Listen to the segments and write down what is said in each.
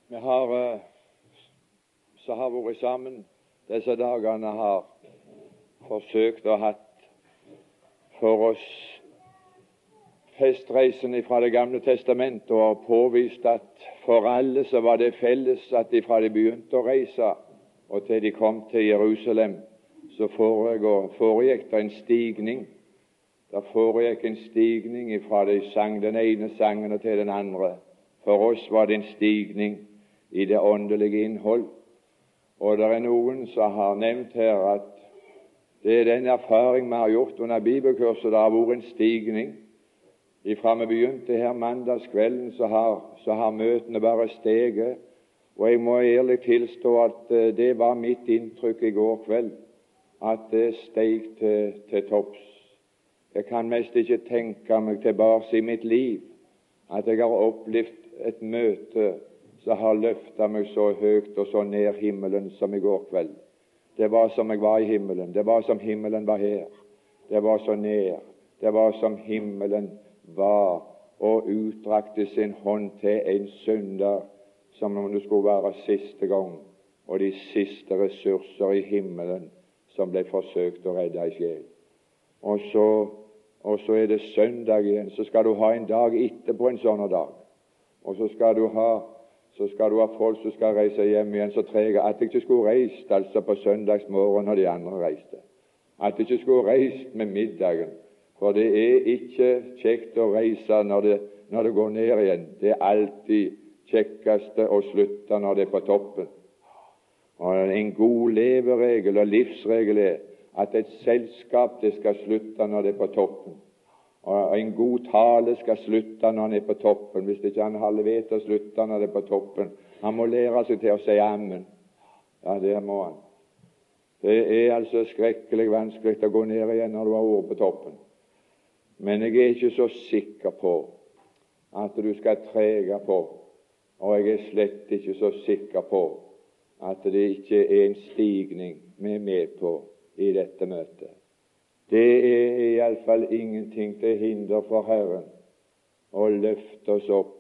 Vi har så har vært sammen disse dagene, har forsøkt å hatt for oss festreisen fra Det gamle testamentet og påvist at for alle så var det felles at fra de begynte å reise og til de kom til Jerusalem, så foregikk det en stigning. Det foregikk en stigning fra de sang den ene sangen og til den andre. For oss var det en stigning i det åndelige innhold. Og det er noen som har nevnt her at det er den erfaring vi har gjort under bibelkurset. Det har vært en stigning. Ifra vi begynte her mandagskvelden, så har møtene bare steget. Og jeg må ærlig tilstå at det var mitt inntrykk i går kveld, at det steg til topps. Jeg kan mest ikke tenke meg tilbake i mitt liv at jeg har opplevd et møte som har løftet meg så høyt og så ned himmelen som i går kveld. Det var som jeg var i himmelen. Det var som himmelen var her. Det var så ned. Det var som himmelen var og utdrakte sin hånd til en synder som om det skulle være siste gang, og de siste ressurser i himmelen som ble forsøkt å redde ei sjel. Og så er det søndag igjen. Så skal du ha en dag etterpå en sånn dag. Og så skal du ha folk som skal reise hjem igjen så trege at jeg ikke skulle reist altså på søndagsmorgen når de andre reiste. At jeg ikke skulle reist med middagen. For det er ikke kjekt å reise når det går ned igjen. Det er alltid kjekkeste å slutte når det er på toppen. Og en god leveregel og livsregel er at et selskap det skal slutte når det er på toppen. Og en god tale skal slutte når han er på toppen. Hvis ikke han har vet å slutte når det er på toppen. Han må lære seg til å si amen. Ja, det må han. Det er altså skrekkelig vanskelig å gå ned igjen når du har vært på toppen. Men jeg er ikke så sikker på at du skal trege på, og jeg er slett ikke så sikker på at det ikke er en stigning vi er med på i dette møtet. Det er i alle fall ingenting til hinder for Herren å løfte oss opp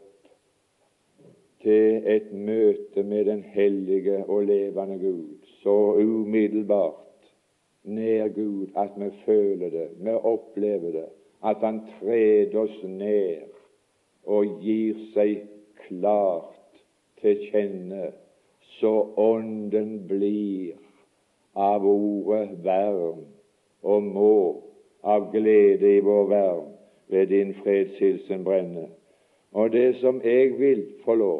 til et møte med den hellige og levende Gud, så umiddelbart nær Gud at vi føler det, vi opplever det, at Han trer oss ned og gir seg klart til kjenne, så ånden blir av ordet varm og må av glede i vår verden ved din fredshilsen brenne. Og det som jeg vil få lov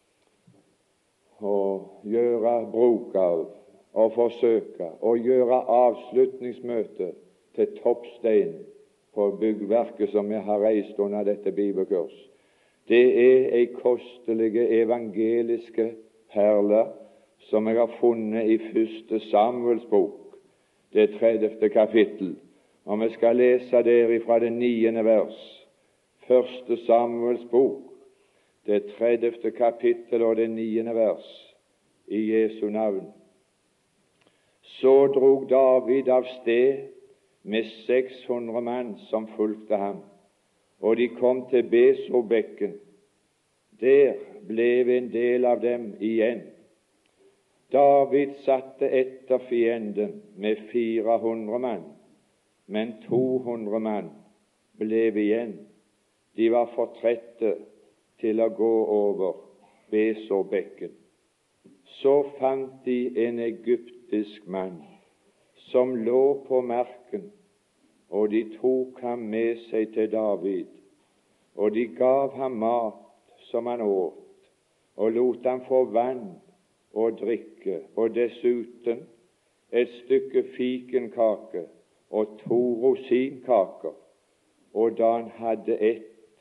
å gjøre bruk av og forsøke å gjøre avslutningsmøtet til toppstein på byggverket som vi har reist under dette bibelkurs, det er ei kostelige evangeliske perle som jeg har funnet i 1. Samuels bok, det 30. kapittel, og vi skal lese derifra det 9. vers. 1. Samuels bok, det 30. kapittel og det 9. vers, i Jesu navn. Så drog David av sted med 600 mann som fulgte ham, og de kom til Besorbekken. Der ble en del av dem igjen. David satte etter fienden med 400 mann, men 200 mann ble igjen. De var for trette til å gå over Besorbekken. Så fant de en egyptisk mann som lå på marken, og de tok ham med seg til David, og de gav ham mat som han åt, og lot ham få vann og drikke, og dessuten et stykke fikenkake og 2 rosinkaker. Og da han hadde ett,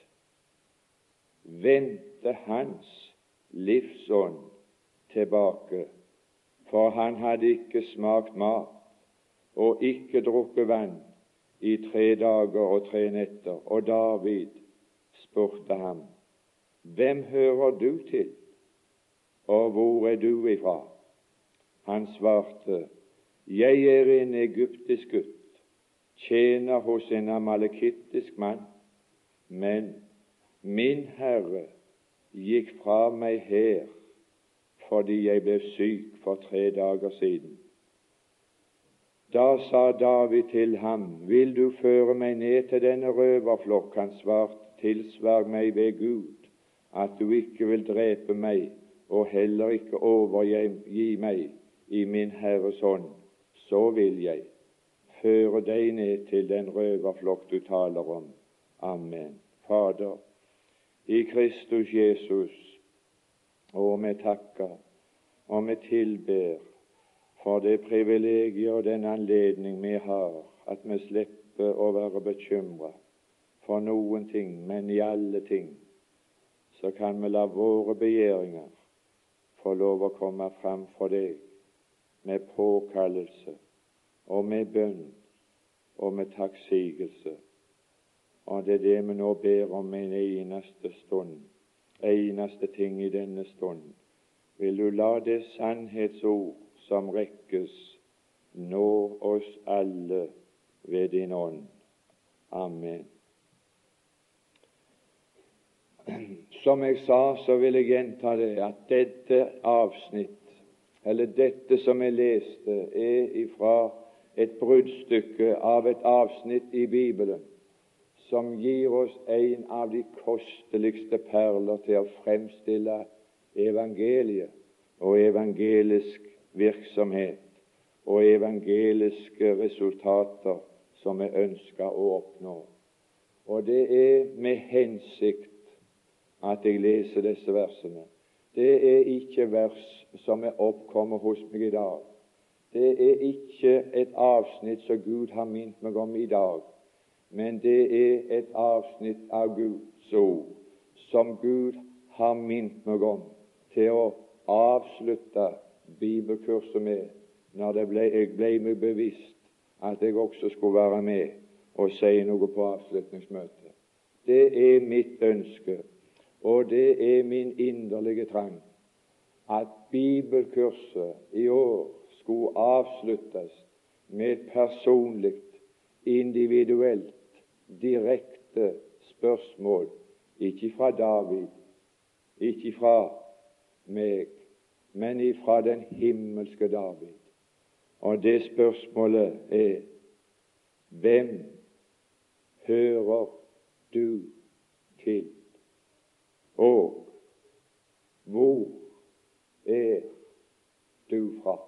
vendte hans livsånd tilbake, for han hadde ikke smakt mat og ikke drukket vann i 3 dager og 3 netter. Og David spurte ham: Hvem hører du til, og hvor er du ifra? Han svarte: Jeg er en egyptisk gutt, tjener hos en amalekittisk mann, men min Herre gikk fra meg her fordi jeg ble syk for 3 dager siden. Da sa David til ham, vil du føre meg ned til denne røverflokk? Han svarte, tilsvar meg ved Gud, at du ikke vil drepe meg, og heller ikke overgi meg i min Herres hånd, så vil jeg føre deg ned til den røverflokk du taler om. Amen. Fader, i Kristus Jesus, og vi takker, og vi tilber for det privilegiet og den anledning vi har, at vi slipper å være bekymret for noen ting, men i alle ting så kan vi la våre begjæringer få lov å komme fram for deg med påkallelse og med bønn og med takksigelse. Og det er det vi nå ber om en eneste stund, eneste ting i denne stund. Vil du la det sannhetsord som rekkes nå oss alle ved din ånd. Amen. Som jeg sa, så vil jeg gjenta det, at dette avsnitt, eller dette som jeg leste, er ifra et bruddstykke av et avsnitt i Bibelen som gir oss en av de kosteligste perler til å fremstille evangeliet og evangelisk virksomhet og evangeliske resultater som vi ønsker å oppnå. Og det er med hensikt at jeg leser disse versene. Det er ikke vers som er oppkommet hos meg i dag. Det er ikke et avsnitt som Gud har minnet meg om i dag, men det er et avsnitt av Guds ord som Gud har minnet meg om til å avslutte bibelkurset med, når jeg ble meg bevisst at jeg også skulle være med og si noe på avslutningsmøtet. Det er mitt ønske, og det er min inderlige trang, at bibelkurset i år skulle avsluttes med et personlig, individuelt, direkte spørsmål, ikke fra David, ikke fra meg, men ifra den himmelske David. Og det spørsmålet er: hvem hører du til? Og hvor er du fra?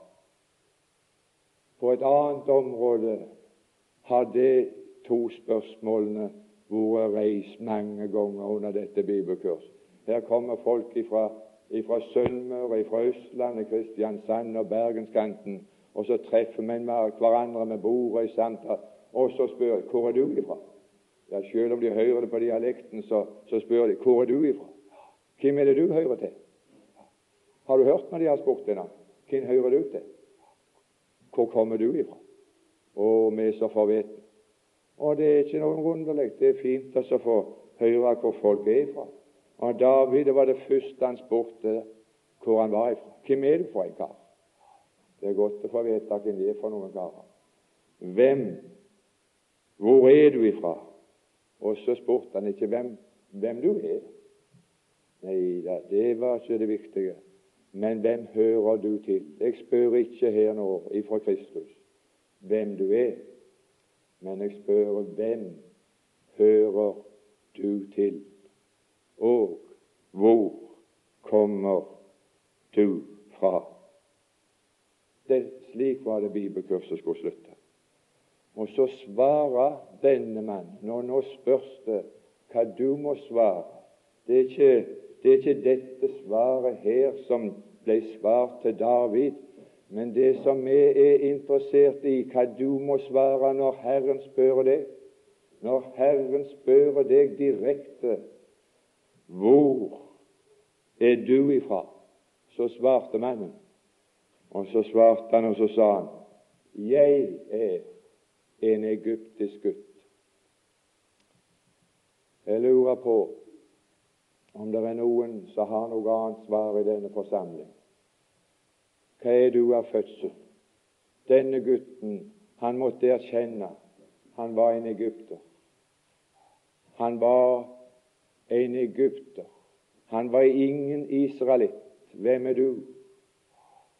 På et annet område har de to spørsmålene vært reist mange ganger under dette bibelkurs. Her kommer folk ifra Sunnmøre, ifra Østlandet, Kristiansand og Bergenskanten, og så treffer vi hverandre med bordet i samtale, og så spør jeg, hvor er du ifra? Ja, selv om de hører det på dialekten, så spør de, hvor er du ifra? Hvem er det du hører til? Har du hørt når de har spurt deg? Hvem hører du til? Hvor kommer du ifra? Og vi er så forvetne. Og det er ikke noe underlig. Det er fint å få høre hvor folk er ifra. Og David, det var det første han spurte hvor han var ifra. Hvem er du for en kar? Det er godt å få vite hvem det er for noen karer. Hvor er du ifra? Og så spurte han ikke hvem du er. Nei da, det var ikke det viktige. Men hvem hører du til? Jeg spør ikke her nå ifra Kristus hvem du er, men jeg spør hvem hører du til? Og hvor kommer du fra? Slik var det bibelkurset skulle slutte. Og så svarer denne mann, når nå spørs det hva du må svare. Det er ikke dette svaret her som ble svart til David, men det som vi er interessert i, hva du må svare når Herren spør deg. Når Herren spør deg direkte, hvor er du ifra? Så svarte mannen. Og så svarte han, og så sa han, jeg er en egyptisk gutt. Jeg lurer på om det er noen som har noe annet svar i denne forsamling. Hva er du av fødsel? Denne gutten, han måtte erkjenne, han var en egypter. Han var en egypter. Han var ingen israelitt. Hvem er du?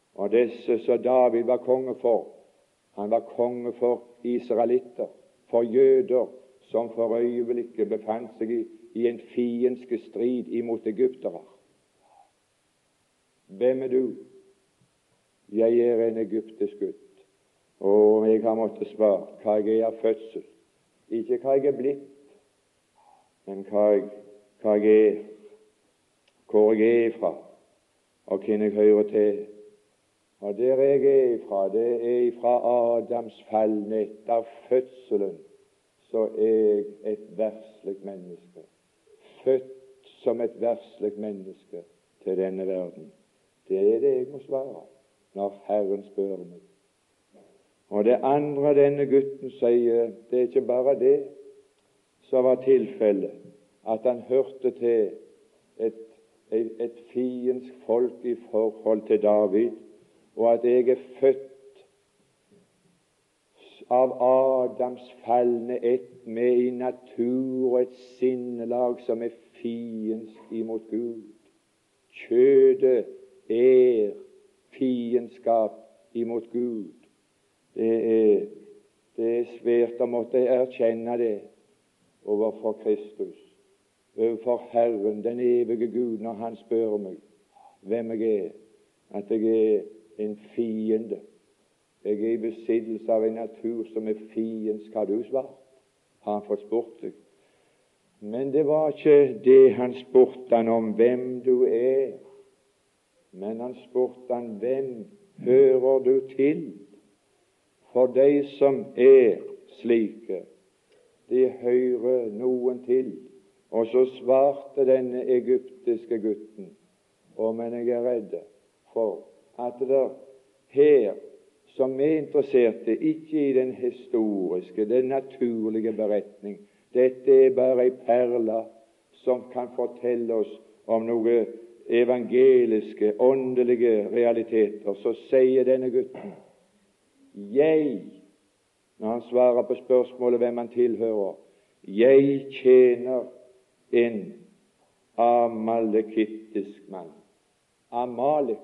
Og disse som David var konge for, han var konge for israelitter, for jøder som for øyeblikket befant seg i en fiendske strid imot egyptere. Hvem er du? Jeg er en egyptisk gutt, og jeg har måttet svare hva jeg er av fødsel. Ikke hva jeg er blitt, men hva jeg er, hvor jeg er fra, og hvem jeg hører til. Og der jeg er ifra, det er fra Adams fall. Nett av fødselen så er jeg et verslig menneske, født som et verslig menneske til denne verden. Det er det jeg må svare når Herren spør meg. Og det andre denne gutten sier, det er ikke bare det som var tilfellet, at han hørte til et fiendsk folk i forhold til David, og at jeg er født av Adams falne ett med i natur og et sinnelag som er fiendsk imot Gud. Kjødet er fiendskap imot Gud. Det er svært å måtte erkjenne det overfor Kristus, overfor Herren, den evige Gud, når han spør meg hvem jeg er, at jeg er en fiende. Jeg er i besittelse av en natur som er fiendsk. Har du svart? Har han fått spurt deg? Men det var ikke det han spurte han om, hvem du er. Men han spurte han, hvem hører du til? For de som er slike, de hører noen til. Og så svarte denne egyptiske gutten, men jeg er redd for at det her, som er interesserte, ikke i den historiske, den naturlige beretning. Dette er bare en perle som kan fortelle oss om noe evangeliske, åndelige realiteter. Så sier denne gutten, når han svarer på spørsmålet hvem han tilhører, jeg tjener en amalekittisk mann. Amalek.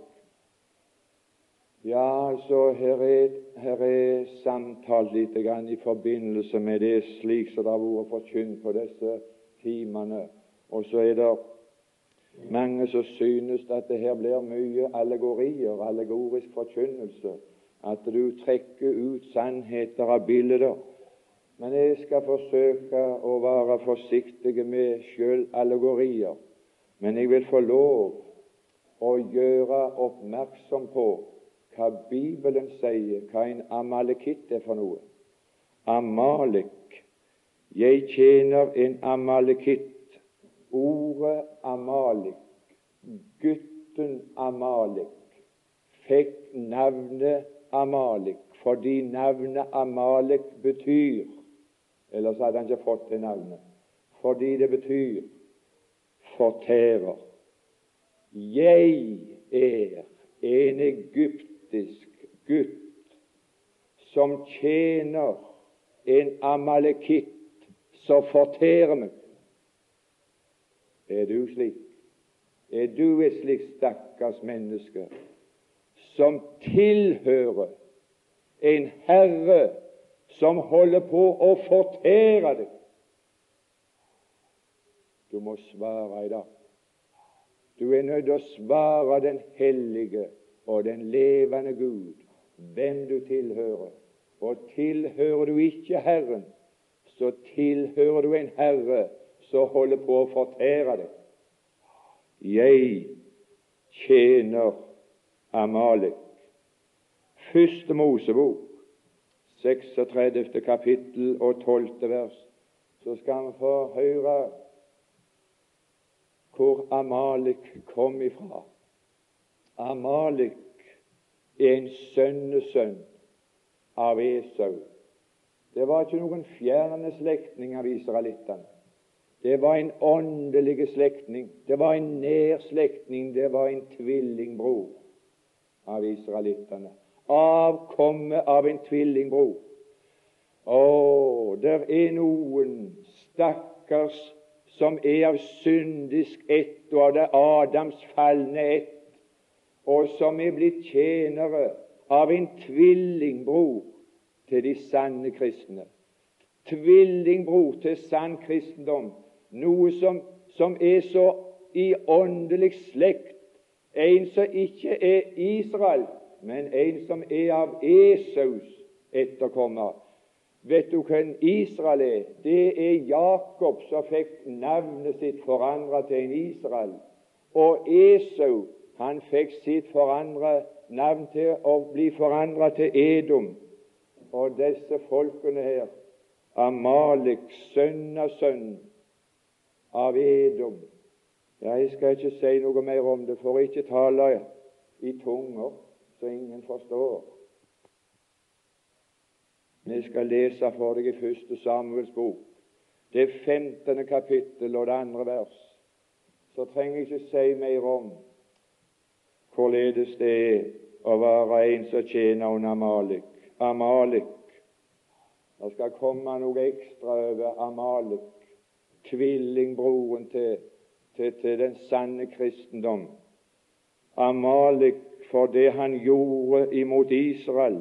Ja, altså, her er samtalt litt grann i forbindelse med det slik som det har vært forkynt på disse timene. Og så er det mange som synes at det her blir mye allegorier, allegorisk forkynnelse, at du trekker ut sannheter av bilder. Men jeg skal forsøke å være forsiktig med selv allegorier. Men jeg vil få lov å gjøre oppmerksom på hva Bibelen sier, hva en amalekitt er for noe. Amalek. Jeg tjener en amalekitt. Ordet Amalek, gutten Amalek, fikk navnet Amalek fordi navnet Amalek betyr, ellers hadde han ikke fått det navnet, fordi det betyr fortærer. Jeg er en egyptisk gutt som tjener en amalekitt som fortærer meg. Er du slik? Er du et slikt stakkars menneske som tilhører en herre som holder på å fortære deg? Du må svare i dag. Du er nødt til å svare den hellige og den levende Gud, hvem du tilhører. Og tilhører du ikke Herren, så tilhører du en herre som holder på å fortære deg. Jeg tjener Amalek. Første Mosebok, 36. kapittel og 12. vers, så skal vi få høre hvor Amalek kom ifra. Amalek er en sønnesønn av Esau. Det var ikke noen fjerne slektning av israelittene. Det var en åndelig slektning. Det var en nær slektning. Det var en tvillingbror av israelittene. Avkomme av en tvillingbror. Der er noen stakkars som er av syndisk ett og av det Adams falne ett, og som er blitt tjenere av en tvillingbror til de sanne kristne. Tvillingbror til sann kristendom, noe som er så i åndelig slekt, en som ikke er Israel, men en som er av Esaus etterkommer. Vet du hvem Israel er? Det er Jakob som fikk navnet sitt forandret til en Israel, og Esau, han fikk sitt forandret navn til å bli forandret til Edom. Og disse folkene her, Amalek, sønn av Edom. Jeg skal ikke si noe mer om det, for ikke tale i tunger så ingen forstår. Vi skal lese for deg i 1. Samuels bok, det 15. kapittel og det 2. vers. Så trenger jeg ikke si mer om hvorledes det er å være en som tjener under Amalek. Amalek. Det skal komme noe ekstra over Amalek, tvillingbroren til den sanne kristendom. Amalek for det han gjorde imot Israel,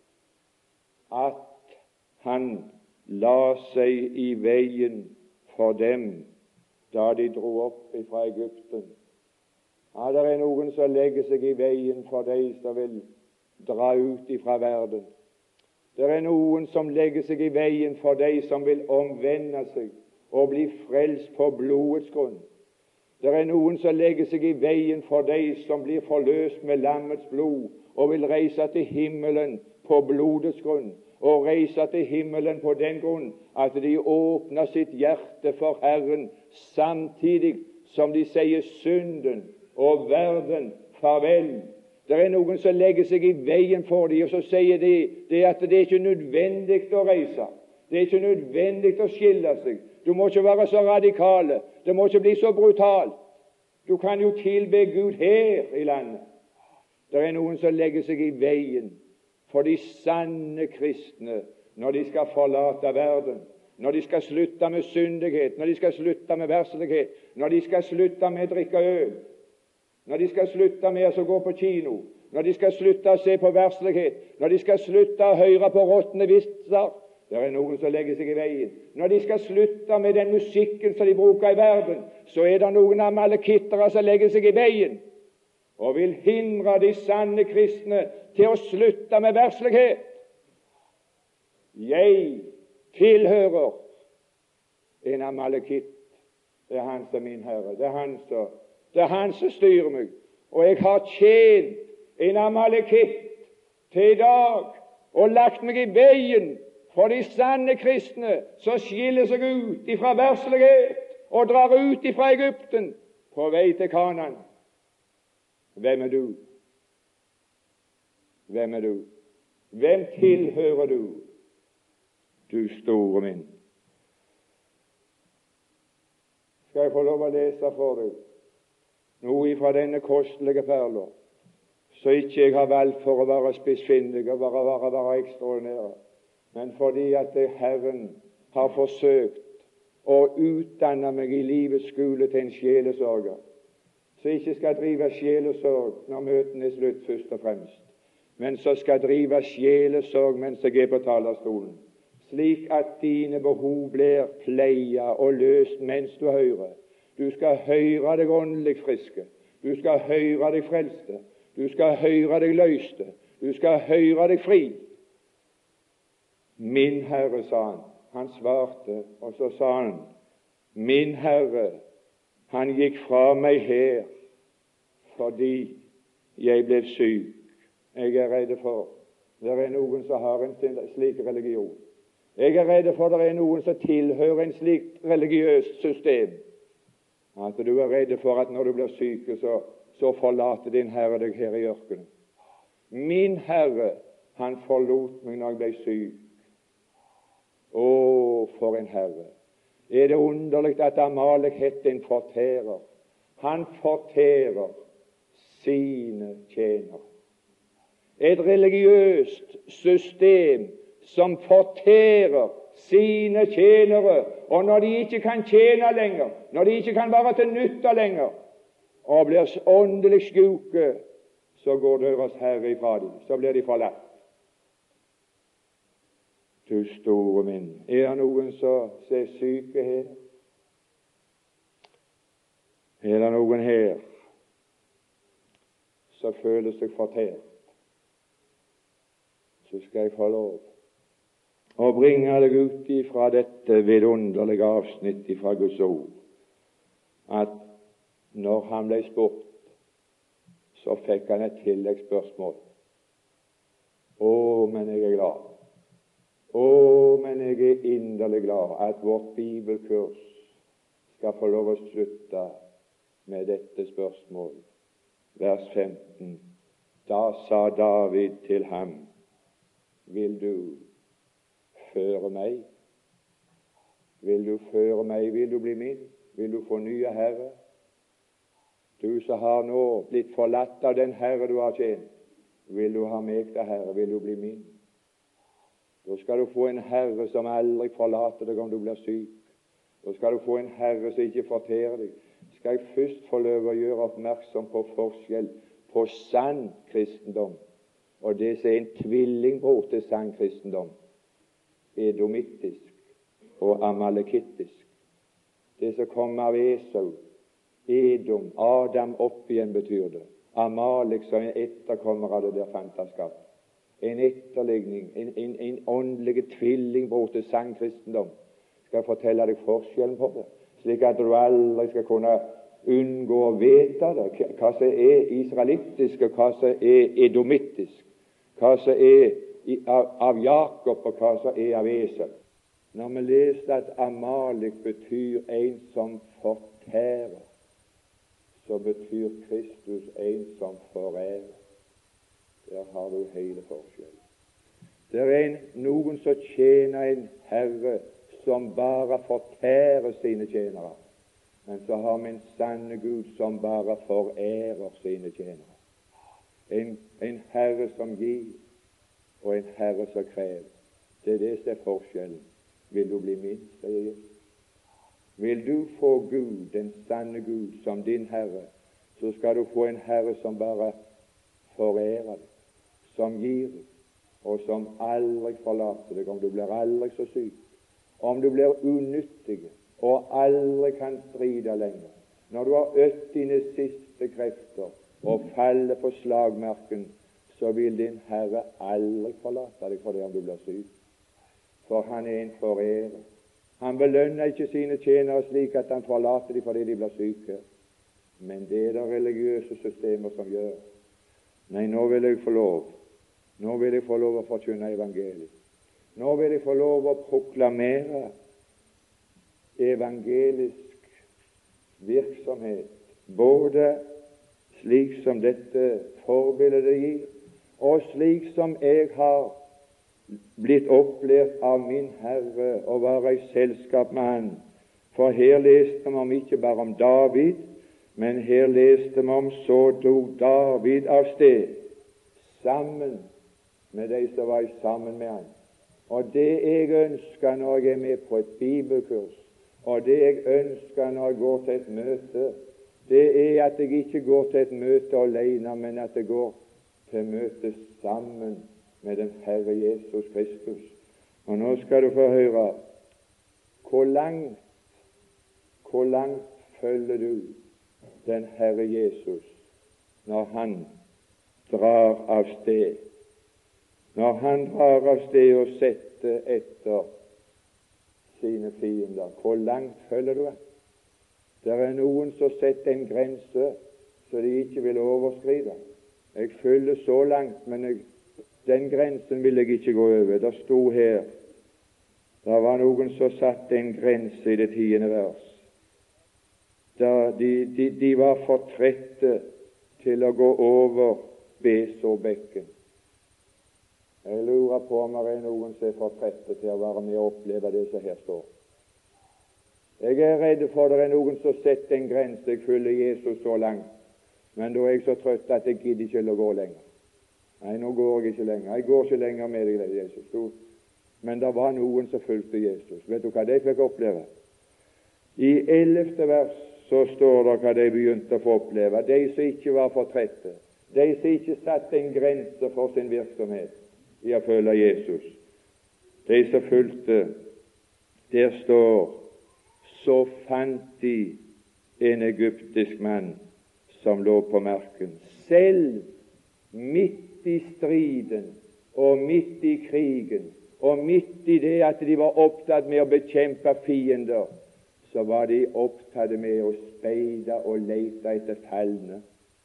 at han la seg i veien for dem da de dro opp fra Egypten. Ja, det er noen som legger seg i veien for de som vil dra ut fra verden. Det er noen som legger seg i veien for de som vil omvende seg og bli frelst på blodets grunn. Det er noen som legger seg i veien for de som blir forløst med lammets blod og vil reise til himmelen på blodets grunn, og reise til himmelen på den grunn at de åpner sitt hjerte for Herren, samtidig som de sier synden og verden farvel. Det er noen som legger seg i veien for dem, og så sier de at det er ikke nødvendig å reise. Det er ikke nødvendig å skille seg. Du må ikke være så radikale. Det må ikke bli så brutalt. Du kan jo tilbe Gud her i landet. Det er noen som legger seg i veien for de sanne kristne når de skal forlate verden, når de skal slutte med syndighet, når de skal slutte med verslighet, når de skal slutte med å drikke øl, når de skal slutte med å gå på kino, når de skal slutte å se på verslighet, når de skal slutte å høre på råtne vitser. Det er noen som legger seg i veien. Når de skal slutte med den musikken som de bruker i verden, så er det noen amalekittere som legger seg i veien og vil hindre de sanne kristne til å slutte med verslighet. Jeg tilhører en amalekitt. Det er han som er min Herre. Det er han som styrer meg. Og jeg har tjent en amalekitt til i dag og lagt meg i veien for de sanne kristne som skiller seg ut ifra verslighet og drar ut ifra Egypten på vei til Kanaan. Hvem er du? Hvem er du? Hvem tilhører du? Du store min. Skal jeg få lov å lese for deg noe ifra denne kostelige perler, så ikke jeg har valgt for å være spissfindig og være ekstraordinær, men fordi at Herren har forsøkt å utdanne meg i livets skole til en sjelesørger, så jeg ikke skal drive sjelesorg når møtene er slutt først og fremst, men så skal drive sjelesorg mens jeg er på talerstolen, slik at dine behov blir pleia og løst mens du hører. Du skal høre deg åndelig friske, du skal høre deg frelste, du skal høre deg løste, du skal høre deg fri. Min Herre, sa han. Han svarte, og så sa han, min Herre, han gikk fra meg her fordi jeg ble syk. Jeg er redd for det er noen som har en slik religion. Jeg er redd for det er noen som tilhører en slik religiøst system, at du er redd for at når du blir syk, så forlater din Herre deg her i ørkenen. Min Herre, han forlot meg når jeg ble syk. Å, for en Herre! Er det underligt at Amalek het en fortærer? Han fortærer sine tjenere. Et religiøst system som fortærer sine tjenere, og når de ikke kan tjene lenger, når de ikke kan være til nytte lenger, og blir åndelig syke, så går deres Herre ifra dem, så blir de forlatt. Du store min, er det noen som er syke her? Er det noen her som føler seg fortært? Så skal jeg få lov å bringe deg ut ifra dette vidunderlige avsnitt ifra Guds ord, at når han ble spurt, så fikk han et tilleggsspørsmål. Å, men jeg er glad. Å, men jeg er inderlig glad at vårt bibelkurs skal få lov å slutte med dette spørsmål. Vers 15. Da sa David til ham, vil du føre meg? Vil du føre meg? Vil du bli min? Vil du få nye Herre? Du som har nå blitt forlatt av den Herre du har tjent, vil du ha meg til Herre? Vil du bli min? Da skal du få en Herre som aldri forlater deg om du blir syk. Da skal du få en Herre som ikke fortærer deg. Skal jeg først få lov å gjøre oppmerksom på forskjell på sann kristendom og det som er en tvillingbror til sann kristendom, edomittisk og amalekittisk. Det som kommer av Esau, Edom, Adam opp igjen betyr det. Amalek som en etterkommer av det der fantaskap. En etterligning, en åndelig tvillingbror til sann kristendom. Skal jeg fortelle deg forskjellen på det, slik at du aldri skal kunne unngå å vite det, hva som er israelittisk og hva som er edomittisk, hva som er av Jakob og hva som er av Esau. Når vi leser at Amalek betyr en som fortærer, så betyr Kristus en som forærer. Der har du hele forskjellen. Det er noen som tjener en Herre som bare fortærer sine tjenere, men så har vi en sanne Gud som bare forærer sine tjenere. En Herre som gir, og en Herre som krever. Det er det som er forskjellen. Vil du bli min, sier Jesus. Vil du få Gud, den sanne Gud, som din Herre, så skal du få en Herre som bare forærer deg, som gir deg, og som aldri forlater deg om du blir aldri så syk, om du blir unyttig og aldri kan stride lenger. Når du har ødt dine siste krefter og faller på slagmarken, så vil din Herre aldri forlate deg for det om du blir syk. For han er en forærer. Han belønner ikke sine tjenere slik at han forlater dem fordi de blir syke. Men det er det religiøse systemer som gjør. Nei, nå vil jeg få lov. Nå vil jeg få lov å forkynne evangeliet. Nå vil jeg få lov å proklamere evangelisk virksomhet, både slik som dette forbildet gir, og slik som jeg har blitt opplært av min Herre å være i selskap med Han. For her leste vi om ikke bare om David, men her leste vi om så drog David av sted sammen med de som var sammen med han. Og det jeg ønsker når jeg er med på et bibelkurs, og det jeg ønsker når jeg går til et møte, det er at jeg ikke går til et møte alene, men at jeg går til møte sammen med den Herre Jesus Kristus. Og nå skal du få høre hvor langt følger du den Herre Jesus når han drar av sted. Når han drar av sted og setter etter sine fiender, hvor langt følger du han? Det er noen som setter en grense så de ikke vil overskride. Jeg følger så langt, men den grensen vil jeg ikke gå over. Det sto her, det var noen som satte en grense i det 10. vers. De var for trette til å gå over Besorbekken. Jeg lurer på om det er noen som er for trette til å være med og oppleve det som her står. Jeg er redd for det er noen som setter en grense. Jeg følger Jesus så langt, men da er jeg så trøtt at jeg gidder ikke å gå lenger. Nei, nå går jeg ikke lenger. Jeg går ikke lenger med deg, Jesus. Men det var noen som fulgte Jesus. Vet du hva de fikk oppleve? I 11. vers så står det hva de begynte å få oppleve. De som ikke var for trette, De som ikke satte en grense for sin virksomhet i å følge Jesus. De som fulgte, der står, så fant de en egyptisk mann som lå på marken. Selv midt i striden og midt i krigen og midt i det at de var opptatt med å bekjempe fiender, så var de opptatt med å speide og lete etter falne.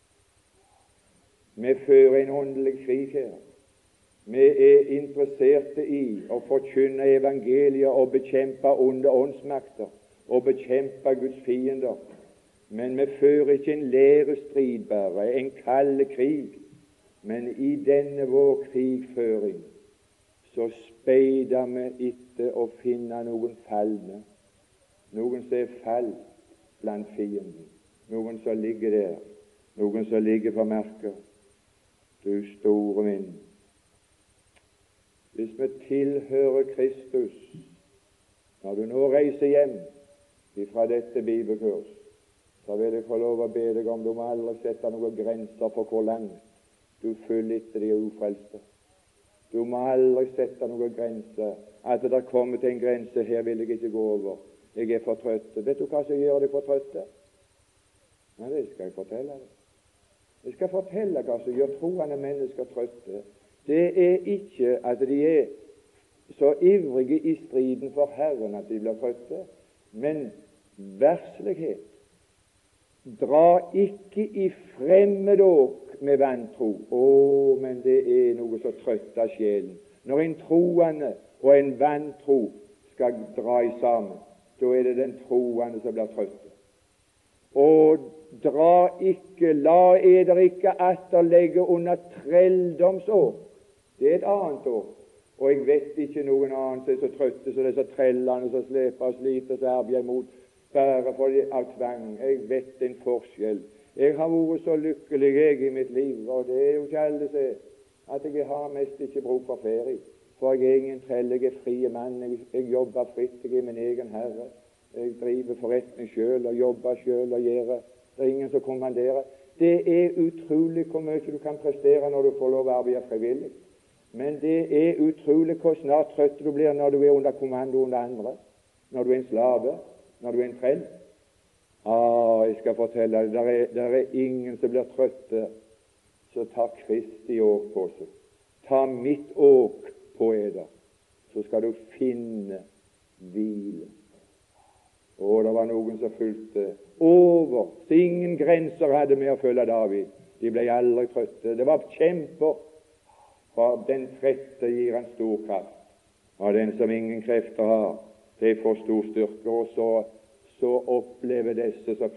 Vi fører en åndelig krig her. Vi er interesserte i å forkynne evangeliet og bekjempe onde åndsmakter og bekjempe Guds fiender. Men vi fører ikke en lærestrid bare, en kald krig. Men i denne vår krigføring så speider vi etter å finne noen falne, noen som er falt blant fienden, noen som ligger der, noen som ligger på marka. Du store min, hvis vi tilhører Kristus, når du nå reiser hjem fra dette bibelkurs, så vil jeg få lov å be deg om du må aldri sette noen grenser for hvor langt du følger etter de ufrelste. Du må aldri sette noen grenser, at det kommer til en grense, her vil jeg ikke gå over. Jeg er for trøtt. Vet du hva som gjør deg for trøtt? Nei, det skal jeg fortelle deg. Jeg skal fortelle hva som gjør troende mennesker trøtte. Det er ikke at de er så ivrige i striden for Herren at de blir trøtte, men verslighet. Dra ikke i fremmed åk med vantro. Men det er noe så trøtt av sjelen. Når en troende og en vantro skal dra i sammen, da er det den troende som blir trøtt. Og dra ikke, la eder ikke atter legge under trelldomsår. Det er et annet år. Og jeg vet ikke noen annen som er så trøtte som disse trellene som sleper og sliter og arbeider imot, bare for de av tvang. Jeg vet en forskjell. Jeg har vært så lykkelig i mitt liv, og det er jo ikke alle som er, at jeg har mest ikke bruk for ferie. For jeg er ingen trell, jeg er frie mann, jeg jobber fritt, jeg er min egen herre. Jeg driver forretning selv og jobber selv og gjør. Det er ingen som kommanderer. Det er utrolig hvor mye du kan prestere når du får lov å arbeide frivillig. Men det er utrolig hvor snart trøtt du blir når du er under kommando under andre. Når du er en slave, når du er en trell. Jeg skal fortelle deg, der er ingen som blir trøtte som tar Kristi åk på seg. Ta mitt åk på eder, så skal du finne hvile. Og det var noen som fulgte over, så ingen grenser hadde med å følge David. De ble aldri trøtte. Det var kjemper. For den trette gir han stor kraft, og den som ingen krefter har, det får stor styrke. Og så opplever disse som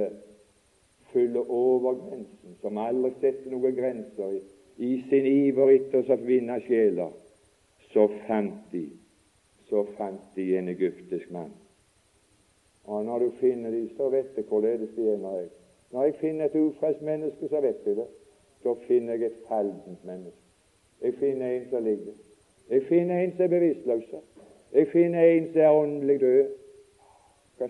fyller over grensen, som aldri setter noen grenser i sin iver etter å vinne sjeler. Så fant de en egyptisk mann. Og når du finner dem, så vet jeg hvorledes de er med deg. Når jeg finner et ufrelst menneske, så vet jeg det. Da finner jeg et faldent menneske. Jeg finner en som ligger. Jeg finner en som er bevisstløs. Jeg finner en som er åndelig død. Hva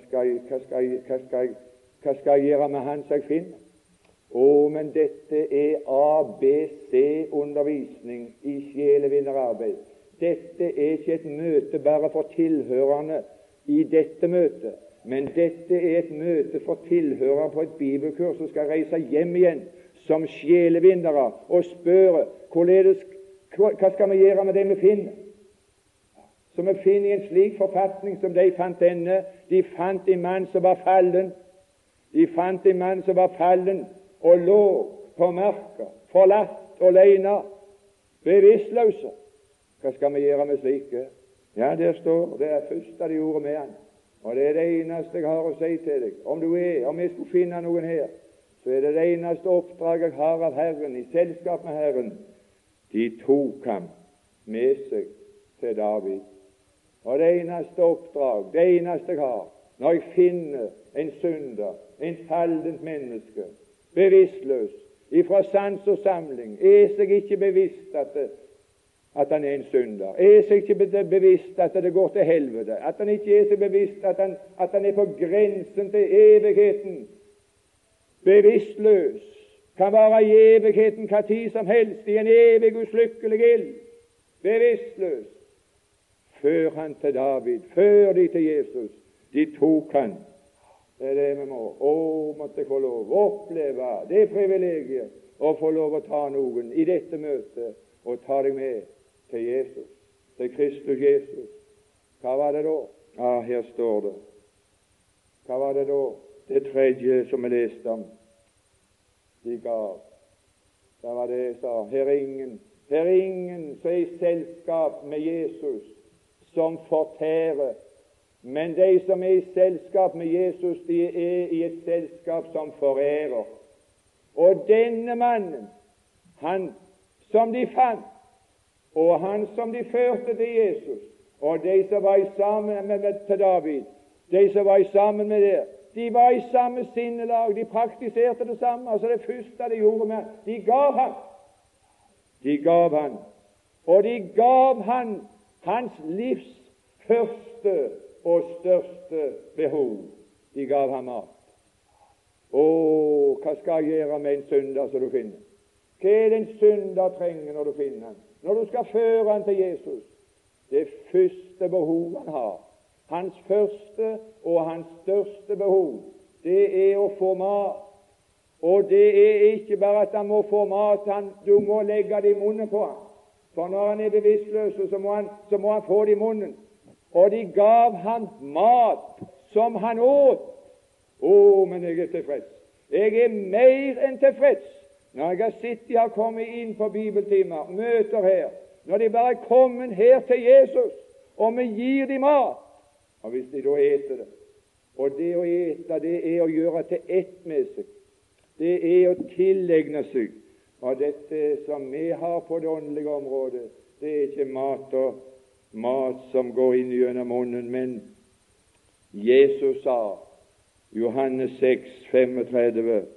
skal jeg gjøre med han som jeg finner? Men dette er ABC-undervisning i sjelevinnerarbeid. Dette er ikke et møte bare for tilhørerne i dette møtet, men dette er et møte for tilhørere på et bibelkurs som skal reise hjem igjen som sjelevinnere og spørre hva skal vi gjøre med det vi finner? Så vi finner i en slik forfatning som de fant denne. De fant en mann som var fallen. De fant en mann som var fallen og lå på marka, forlatt og alene, bevisstløse. Hva skal vi gjøre med slike? Ja, der står, det er første de gjorde med han. Og det er det eneste jeg har å si til deg. Om jeg skulle finne noen her, så er det det eneste oppdrag jeg har av Herren, i selskap med Herren. De tok ham med seg til David. Og det eneste oppdrag, det eneste jeg har, når jeg finner en synder, en fallent menneske, bevisstløs, ifra sans og samling, er seg ikke bevisst at han er en synder, er seg ikke bevisst at det går til helvete, at han ikke er seg bevisst at han er på grensen til evigheten, bevisstløs, kan være i evigheten hva tid som helst, i en evig uslykkelig ild, bevisstløs. Før han til David, før de til Jesus, de tok han. Det er det vi må. Måtte jeg få lov å oppleve det privilegiet å få lov å ta noen i dette møtet og ta deg med til Jesus, til Kristus Jesus. Hva var det da? Ja, her står det. Hva var det da? Det tredje som vi leste om. De gav. Det var det jeg sa. Her er ingen som er i selskap med Jesus som fortærer. Men de som er i selskap med Jesus, de er i et selskap som forærer. Og denne mannen, han som de fant, og han som de førte til Jesus, og de som var sammen til David, de som var sammen med der, de var i samme sinnelag, de praktiserte det samme. Altså det første de gjorde med, de gav han. De gav han. Og de gav han hans livs første og største behov. De gav ham mat. Hva skal jeg gjøre med en synder som du finner? Hva er det en synder trenger når du finner han? Når du skal føre han til Jesus? Det første behov han har, hans første og hans største behov, det er å få mat. Og det er ikke bare at han må få mat, du må legge det i munnen på ham. For når han er bevisstløs, så må han få det i munnen. Og de gav ham mat som han åt. Men jeg er tilfreds. Jeg er mer enn tilfreds når jeg har sittet og kommet inn på bibeltimer, møter her, når de bare er kommet her til Jesus, og vi gir dem mat. Og hvis de da eter det, og det å ete, det er å gjøre til ett med seg, det er å tilegne seg. Og dette som vi har på det åndelige området, det er ikke mat som går inn gjennom munnen, men Jesus sa, Johannes 6, 35,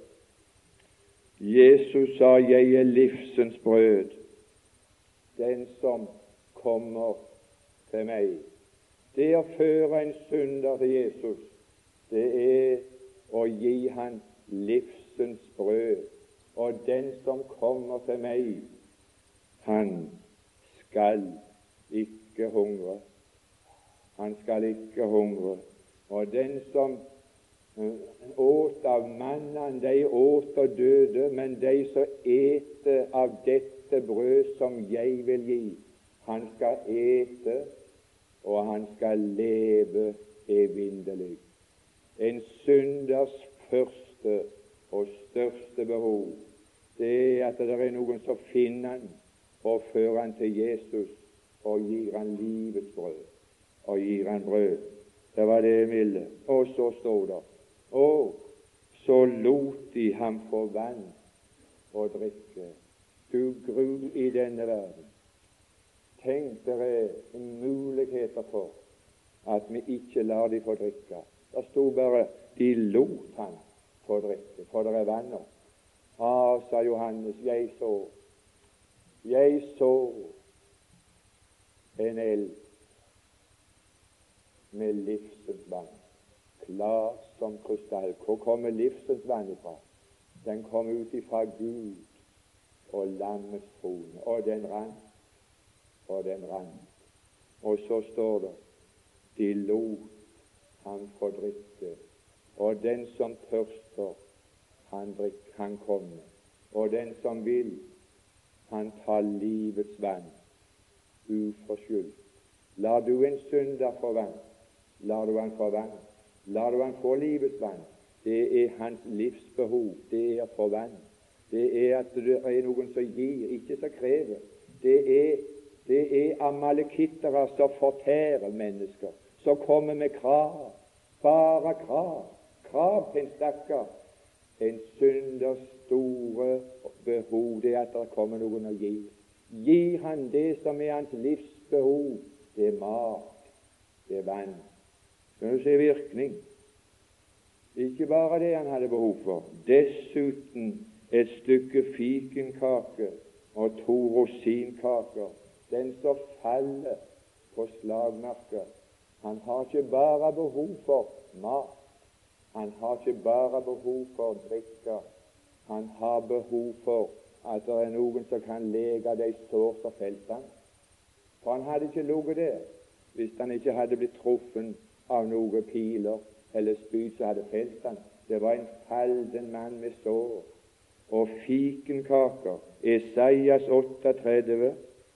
Jesus sa, jeg er livsens brød. Den som kommer til meg. Det å føre en synder til Jesus, det er å gi han livsens brød. Og den som kommer til meg, han skal ikke hungre. Han skal ikke hungre. Og den som åt av mannen, de åt og døde, men de som eter av dette brød som jeg vil gi, han skal ete, og han skal leve evinnelig. En synders første og største behov, det er at det er noen som finner han og fører han til Jesus og gir han livets brød, og gir han brød. Det var det jeg ville. Og så stod det, så lot de ham få vann og drikke. Du gru i denne verden. Tenk, det er muligheter for at vi ikke lar de få drikke. Det stod bare, de lot han få drikke, for det er vann nå. Sa Johannes, jeg så en elv med livsens vann, klar som krystall. Hvor kommer livsens vann ifra? Den kom ut ifra Gud og lammets trone, og den rant. Og så står det, de lot han få drikke, og den som tørster, han kommer, og den som vil, han tar livets vann uforskyldt. Lar du en synder få vann, lar du han få vann, lar du han få livets vann. Det er hans livsbehov, det er å få vann. Det er at det er noen som gir, ikke som krever. Det er amalekittere som fortærer mennesker, som kommer med krav, bare krav til en stakkar. En synders store behov, det er at det kommer noen og gir. Gir han det som er hans livsbehov, det er mat, det er vann. Skal du se virkning? Ikke bare det han hadde behov for, dessuten et stykke fikenkake og 2 rosinkaker. Den som faller på slagmarka, han har ikke bare behov for mat, han har ikke bare behov for å drikke, Han har behov for at det er noen som kan lege de sår som felte han. For han hadde ikke ligget der hvis han ikke hadde blitt truffet av noen piler eller spyd som hadde felt han. Det var en falden mann med sår og fikenkaker. Esaias 38,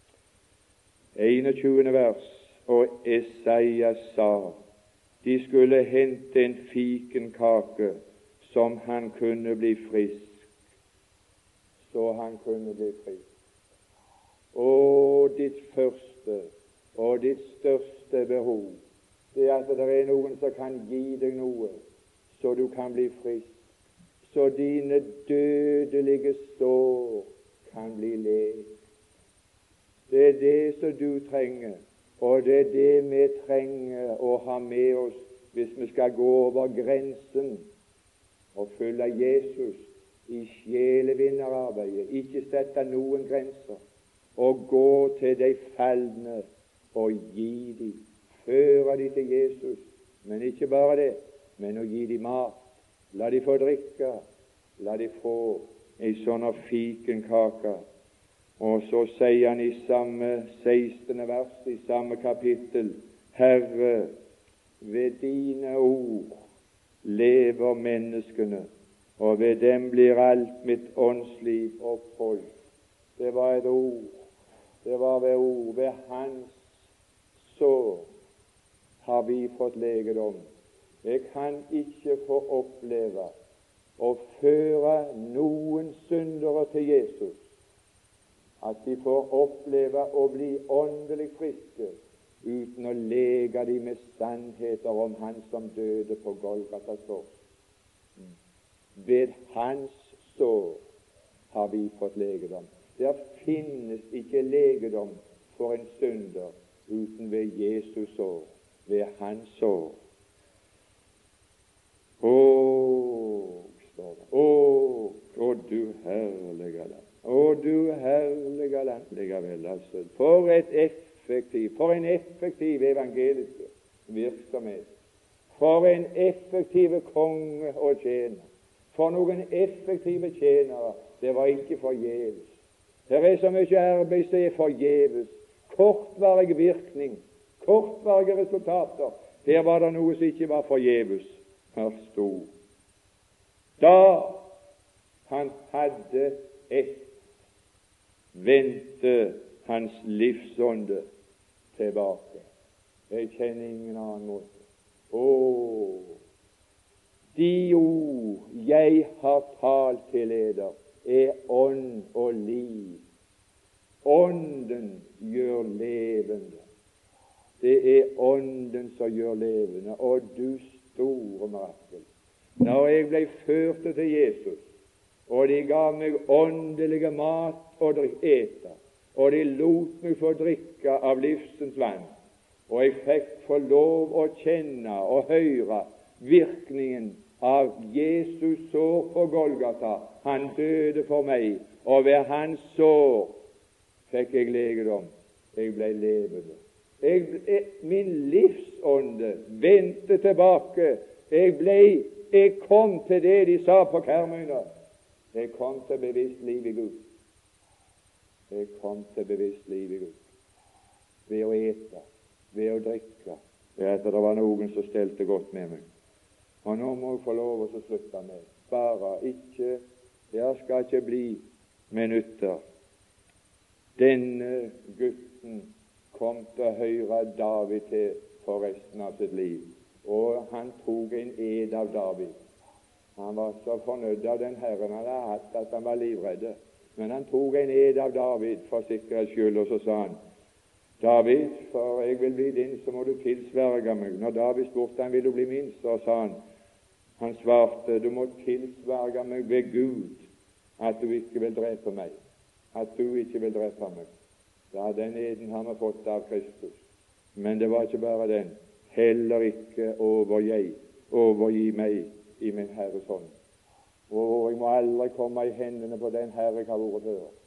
21. vers. Og Esaias sa de skulle hente en fikenkake som han kunne bli frisk, så han kunne bli frisk. Og ditt første og ditt største behov, det er at det er noen som kan gi deg noe, så du kan bli frisk, så dine dødelige sår kan bli legt. Det er det som du trenger, og det er det vi trenger å ha med oss hvis vi skal gå over grensen og følge Jesus i sjelevinnerarbeidet. Ikke sette noen grenser, og gå til de falne og gi dem, føre dem til Jesus. Men ikke bare det, men å gi dem mat. La dem få drikke, la dem få ei sånn fikenkake. Og så sier han i samme 16. vers i samme kapittel: Herre, ved dine ord lever menneskene, og ved dem blir alt mitt åndsliv oppholdt. Det var et ord. Det var ved ord. Ved hans sår har vi fått legedom. Jeg kan ikke få oppleve å føre noen syndere til Jesus, at de får oppleve å bli åndelig friske uten å lege dem med sannheter om Han som døde på Golgatas kors. Ved hans sår har vi fått legedom. Der finnes ikke legedom for en synder uten ved Jesus sår, ved hans sår. Å, du herlige land. Å, du herlige land. Likevel, altså. For en effektiv evangelisk virksomhet. For en effektiv konge og tjener. For noen effektive tjenere. Det var ikke forgjeves. Det er så mye arbeid som er forgjeves. Kortvarig virkning, kortvarige resultater. Her var det noe som ikke var forgjeves. Her stod: da han hadde ett, vendte hans livsånde tilbake. Jeg kjenner ingen annen måte. De ord jeg har talt til eder, er ånd og liv. Ånden gjør levende. Det er ånden som gjør levende. Og du store mirakel, når jeg ble ført til Jesus, og de ga meg åndelige mat og ete, og de lot meg få drikke av livsens vann, og jeg fikk få lov å kjenne og høre virkningen av Jesus sår på Golgata. Han døde for meg, og ved hans sår fikk jeg legedom. Jeg ble levende. Min livsånde vendte tilbake. Jeg kom til det de sa på Karmøyna. Jeg kom til bevisst liv i Gud. Jeg kom til bevisst liv i Gud. Ved å ete, ved å drikke, ved at det var noen som stelte godt med meg. Og nå må jeg få lov å slutte med. Bare ikke, jeg skal ikke bli minutter. Denne gutten kom til å høre David til for resten av sitt liv, og han tok en ed av David. Han var så fornøyd av den Herren han hadde hatt at han var livredde, men han tok en ed av David for sikkerhets skyld, og så sa han: David, for jeg vil bli din, så må du tilsverge meg. Når David spurte han vil du bli min, så sa han svarte: du må tilsverge meg ved Gud at du ikke vil drepe meg, at du ikke vil drepe meg. Ja, den eden har vi fått av Kristus. Men det var ikke bare den. Heller ikke overgi meg i min Herres hånd. Jeg må aldri komme i hendene på den Herre jeg har vært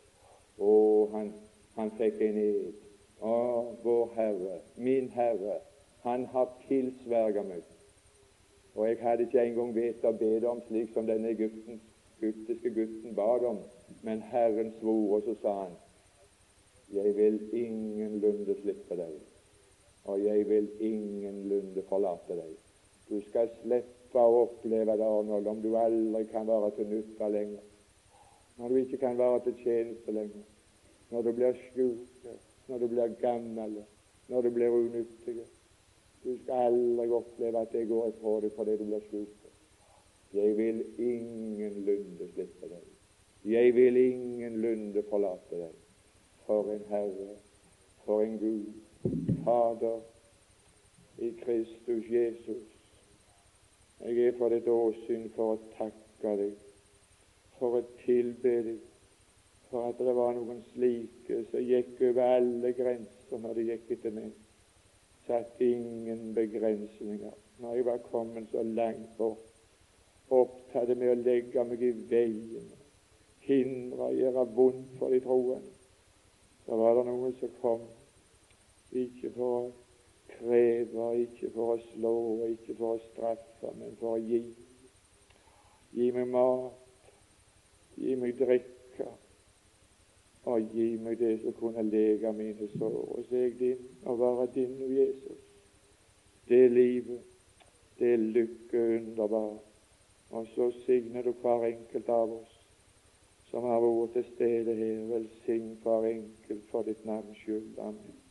før. Han fikk en ed. Vår Herre, min Herre, han har tilsverget meg. Og jeg hadde ikke engang vett å be om slik som denne Egypten. egyptiske gutten bad om, men Herren svor, og så sa han: jeg vil ingenlunde slippe deg, og jeg vil ingenlunde forlate deg. Du skal slippe å oppleve det, Arnold, om du aldri kan være til nytte lenger, når du ikke kan være til tjeneste lenger, når du blir sjuk, når du blir gammel, når du blir unyttig. Du skal aldri oppleve at jeg går ifra deg fordi du blir sjuk. Jeg vil ingenlunde slippe deg. Jeg vil ingenlunde forlate deg. For en Herre, for en Gud, Fader i Kristus Jesus. Jeg er for ditt åsyn for å takke deg, for å tilbe deg, for at det var noen slike som gikk over alle grenser når de gikk etter meg. Satt ingen begrensninger når jeg var kommet så langt bort, opptatt med å legge meg i veien, hindre, gjøre vondt for de troende. Så var det noen som kom, ikke for å kreve, ikke for å slå, ikke for å straffe, men for å gi. Gi meg mat, gi meg drikke, og gi meg det som kunne lege mine sår. Og så er jeg din, og være din, Jesus. Det er livet, det er lykke underbar. Og så signer du hver enkelt av oss som har vært til stede her. Velsign hver enkelt for ditt navns skyld. Amen.